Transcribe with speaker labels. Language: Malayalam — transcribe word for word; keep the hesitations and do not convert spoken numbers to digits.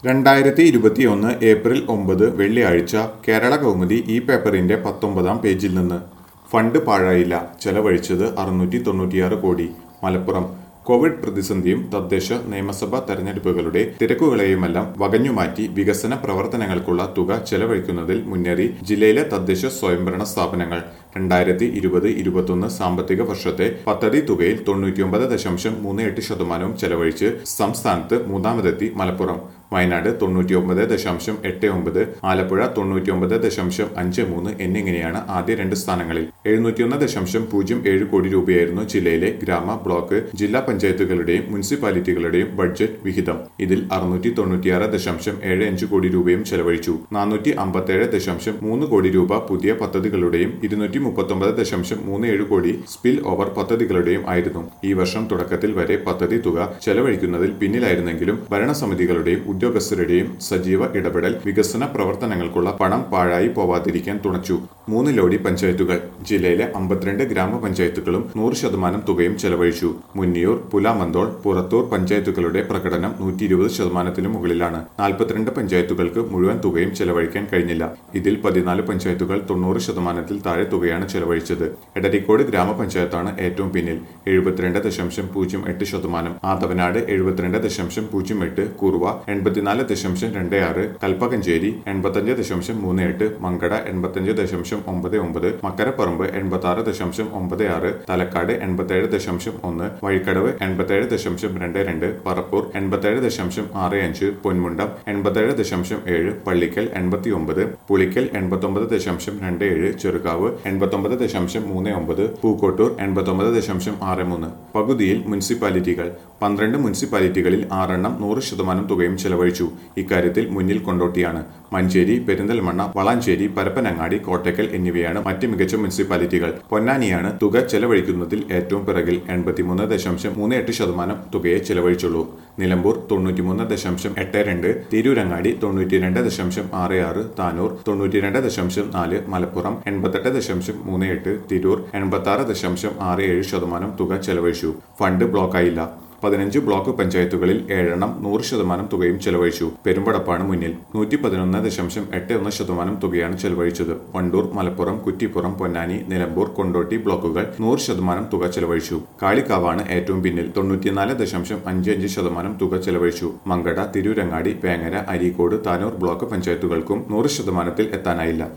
Speaker 1: രണ്ടായിരത്തി ഇരുപത്തിയൊന്ന് ഏപ്രിൽ ഒമ്പത് വെള്ളിയാഴ്ച കേരള കൗമുദി ഈ പേപ്പറിന്റെ പത്തൊമ്പതാം പേജിൽ നിന്ന് ഫണ്ട് പാഴായില്ല, ചെലവഴിച്ചത് അറുന്നൂറ്റി തൊണ്ണൂറ്റിയാറ് കോടി. മലപ്പുറം കോവിഡ് പ്രതിസന്ധിയും തദ്ദേശ നിയമസഭാ തെരഞ്ഞെടുപ്പുകളുടെ തിരക്കുകളെയുമെല്ലാം വകഞ്ഞുമാറ്റി വികസന പ്രവർത്തനങ്ങൾക്കുള്ള തുക ചെലവഴിക്കുന്നതിൽ മുന്നേറി ജില്ലയിലെ തദ്ദേശ സ്വയംഭരണ സ്ഥാപനങ്ങൾ. രണ്ടായിരത്തി ഇരുപത് ഇരുപത്തൊന്ന് സാമ്പത്തിക വർഷത്തെ പദ്ധതി തുകയിൽ തൊണ്ണൂറ്റിയൊമ്പത് ദശാംശം മൂന്ന് എട്ട് ശതമാനവും ചെലവഴിച്ച് സംസ്ഥാനത്ത് മൂന്നാമതെത്തി മലപ്പുറം. വയനാട് തൊണ്ണൂറ്റിയൊമ്പത് ദശാംശം എട്ട് ഒമ്പത്, ആലപ്പുഴ തൊണ്ണൂറ്റിയൊമ്പത് ദശാംശം അഞ്ച് മൂന്ന് എന്നിങ്ങനെയാണ് ആദ്യ രണ്ട് സ്ഥാനങ്ങളിൽ. എഴുന്നൂറ്റിയൊന്ന് ദശാംശം പൂജ്യം ഏഴ് കോടി രൂപയായിരുന്നു ജില്ലയിലെ ഗ്രാമ, ബ്ലോക്ക്, ജില്ലാ പഞ്ചായത്തുകളുടെയും മുനിസിപ്പാലിറ്റികളുടെയും ബഡ്ജറ്റ് വിഹിതം. ഇതിൽ അറുന്നൂറ്റി തൊണ്ണൂറ്റിയാറ് ദശാംശം ഏഴ് അഞ്ച് കോടി രൂപയും ചെലവഴിച്ചു. നാനൂറ്റി അമ്പത്തേഴ് ദശാംശം മൂന്ന് കോടി രൂപ പുതിയ പദ്ധതികളുടെയും ഇരുന്നൂറ്റി മുപ്പത്തൊമ്പത് ദശാംശം മൂന്ന് ഏഴ് കോടി സ്പിൽ ഓവർ പദ്ധതികളുടെയും ആയിരുന്നു. ഈ വർഷം തുടക്കത്തിൽ വരെ പദ്ധതി തുക ചെലവഴിക്കുന്നതിൽ പിന്നിലായിരുന്നെങ്കിലും ഭരണസമിതികളുടെയും ഉദ്യോഗസ്ഥരുടെയും സജീവ ഇടപെടൽ വികസന പ്രവർത്തനങ്ങൾക്കുള്ള പണം പാഴായി പോവാതിരിക്കാൻ തുണച്ചു. മൂന്ന് ലോഡി പഞ്ചായത്തുകൾ. ജില്ലയിലെ അമ്പത്തിരണ്ട് ഗ്രാമപഞ്ചായത്തുകളും നൂറ് ശതമാനം തുകയും ചെലവഴിച്ചു. മുന്നിയൂർ, പുലാമന്തോൾ, പുറത്തൂർ പഞ്ചായത്തുകളുടെ പ്രകടനം നൂറ്റി ഇരുപത് ശതമാനത്തിനു മുകളിലാണ്. നാൽപ്പത്തിരണ്ട് പഞ്ചായത്തുകൾക്ക് മുഴുവൻ തുകയും ചെലവഴിക്കാൻ കഴിഞ്ഞില്ല. ഇതിൽ പതിനാല് പഞ്ചായത്തുകൾ തൊണ്ണൂറ് ശതമാനത്തിൽ താഴെ തുകയാണ് ചെലവഴിച്ചത്. എടരിക്കോട് ഗ്രാമപഞ്ചായത്താണ് ഏറ്റവും പിന്നിൽ, എഴുപത്തിരണ്ട് ദശാംശം പൂജ്യം എട്ട് ശതമാനം. ആദവനാട് എഴുപത്തിരണ്ട് ദശാംശം പൂജ്യം എട്ട്, കുറുവ എൺപത്തിനാല് ദശാംശം രണ്ട് ആറ്, കൽപ്പകഞ്ചേരി എൺപത്തഞ്ച് ദശാംശം മൂന്ന് എട്ട്, മങ്കട എൺപത്തഞ്ച് ദശാംശം ഒമ്പത് ഒമ്പത്, മക്കരപ്പറമ്പ് എൺപത്തി ആറ് ദശാംശം ഒമ്പത് ആറ്, തലക്കാട് എൺപത്തേഴ് ദശാംശം ഒന്ന്, വഴിക്കടവ് എൺപത്തേഴ് ദശാംശം രണ്ട് രണ്ട്, പറപ്പൂർ എൺപത്തേഴ് ദശാംശം ആറ് അഞ്ച്, പൊന്മുണ്ടം എൺപത്തേഴ് ദശാംശം ഏഴ്, പള്ളിക്കൽ എൺപത്തി ഒമ്പത്, പുളിക്കൽ എൺപത്തൊമ്പത് ദശാംശം രണ്ട് ഏഴ്, ചെറുകാവ് എൺപത്തൊമ്പത് ദശാംശം മൂന്ന് ഒമ്പത്, പൂക്കോട്ടൂർ എൺപത്തൊമ്പത് ദശാംശം ആറ് മൂന്ന്. പകുതിയിൽ മുനിസിപ്പാലിറ്റികൾ. പന്ത്രണ്ട് മുനിസിപ്പാലിറ്റികളിൽ ആറെണ്ണം നൂറ് ശതമാനം തുകയും ചെലവഴിച്ചു. ഇക്കാര്യത്തിൽ മുന്നിൽ കൊണ്ടോട്ടിയാണ്. മഞ്ചേരി, പെരിന്തൽമണ്ണ, വളാഞ്ചേരി, പരപ്പനങ്ങാടി, കോട്ടക്കൽ എന്നിവയാണ് മറ്റ് മികച്ച മുനിസിപ്പാലിറ്റികൾ. പൊന്നാനിയാണ് തുക ചെലവഴിക്കുന്നതിൽ ഏറ്റവും പിറകിൽ. എൺപത്തിമൂന്ന് ദശാംശം മൂന്ന് എട്ട് ശതമാനം തുകയെ ചെലവഴിച്ചുള്ളൂ. നിലമ്പൂർ തൊണ്ണൂറ്റിമൂന്ന് ദശാംശം എട്ട് രണ്ട്, തിരൂരങ്ങാടി തൊണ്ണൂറ്റിരണ്ട് ദശാംശം ആറ് ആറ്, താനൂർ തൊണ്ണൂറ്റിരണ്ട് ദശാംശം നാല്, മലപ്പുറം എൺപത്തെട്ട് ദശാംശം മൂന്ന് എട്ട്, തിരൂർ എൺപത്തി ആറ് ദശാംശം ആറ് ഏഴ് ശതമാനം തുക ചെലവഴിച്ചു. ഫണ്ട് ബ്ലോക്കായില്ല. പതിനഞ്ച് ബ്ലോക്ക് പഞ്ചായത്തുകളിൽ ഏഴെണ്ണം നൂറ് ശതമാനം തുകയും ചെലവഴിച്ചു. പെരുമ്പടപ്പാണ് മുന്നിൽ. നൂറ്റി പതിനൊന്ന് ദശാംശം എട്ട് ഒന്ന് ശതമാനം തുകയാണ് ചെലവഴിച്ചത്. വണ്ടൂർ, മലപ്പുറം, കുറ്റിപ്പുറം, പൊന്നാനി, നിലമ്പൂർ, കൊണ്ടോട്ടി ബ്ലോക്കുകൾ നൂറ് ശതമാനം തുക ചെലവഴിച്ചു. കാളിക്കാവാണ് ഏറ്റവും പിന്നിൽ. തൊണ്ണൂറ്റിനാല് ദശാംശം അഞ്ച് അഞ്ച് ശതമാനം തുക ചെലവഴിച്ചു. മങ്കട, തിരൂരങ്ങാടി, വേങ്ങര, അരീക്കോട്, താനൂർ ബ്ലോക്ക് പഞ്ചായത്തുകൾക്കും നൂറ് ശതമാനത്തിൽ എത്താനായില്ല.